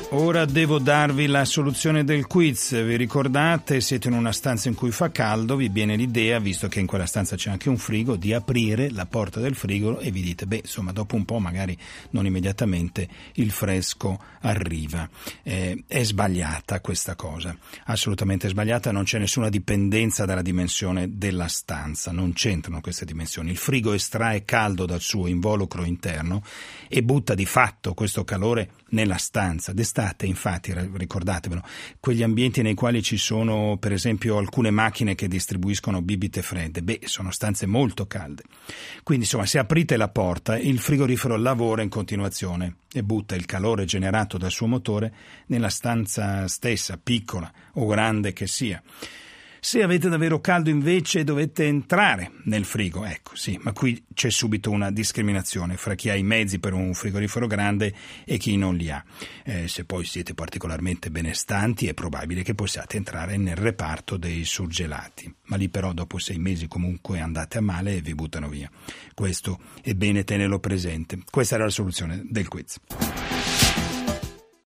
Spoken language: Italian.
Ora devo darvi la soluzione del quiz. Vi ricordate, siete in una stanza in cui fa caldo, vi viene l'idea, visto che in quella stanza c'è anche un frigo, di aprire la porta del frigo e vi dite, insomma, dopo un po', magari non immediatamente, il fresco arriva. È sbagliata questa cosa, assolutamente sbagliata, non c'è nessuna dipendenza dalla dimensione della stanza, non c'entrano queste dimensioni. Il frigo estrae caldo dal suo involucro interno e butta di fatto questo calore nella stanza. D'estate, infatti, ricordatevelo, quegli ambienti nei quali ci sono per esempio alcune macchine che distribuiscono bibite fredde, sono stanze molto calde. Quindi insomma, se aprite la porta, il frigorifero lavora in continuazione e butta il calore generato dal suo motore nella stanza stessa, piccola o grande che sia. Se avete davvero caldo invece dovete entrare nel frigo, ma qui c'è subito una discriminazione fra chi ha i mezzi per un frigorifero grande e chi non li ha. Se poi siete particolarmente benestanti è probabile che possiate entrare nel reparto dei surgelati, ma lì però dopo 6 mesi comunque andate a male e vi buttano via. Questo è bene tenerlo presente. Questa era la soluzione del quiz.